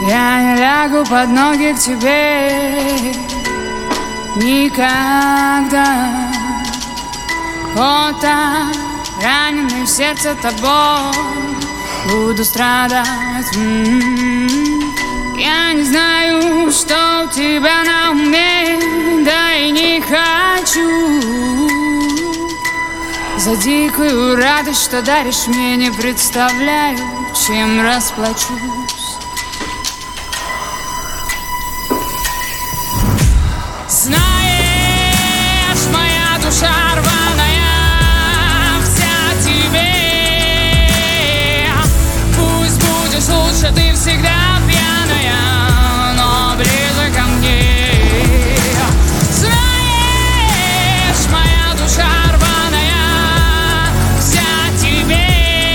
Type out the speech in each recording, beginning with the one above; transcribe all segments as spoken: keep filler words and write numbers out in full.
Я не лягу под ноги к тебе никогда. Вот так, раненый в сердце тобой, буду страдать. М-м-м. Я не знаю, что у тебя на уме, да и не хочу. За дикую радость, что даришь мне, не представляю, чем расплачусь. Знаешь, моя душа рваная, вся тебе. Пусть будешь лучше, ты всегда пьяная, но ближе ко мне. Знаешь, моя душа рваная, вся тебе.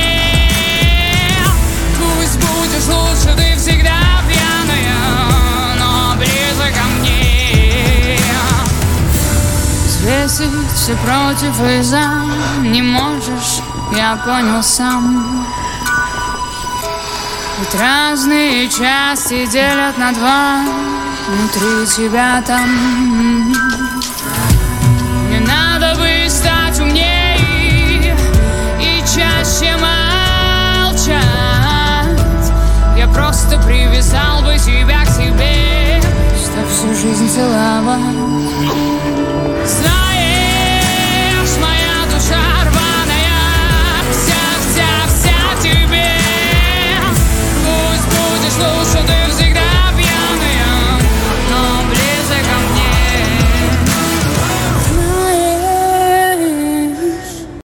Пусть будешь лучше, ты всегда пьяная, но ближе ко мне. Взвесить все против и за не можешь, я понял сам. Ведь разные части делят на два, внутри тебя там. Не надо бы стать умнее и чаще молчать. Я просто привязал бы тебя к себе, чтоб всю жизнь целовать.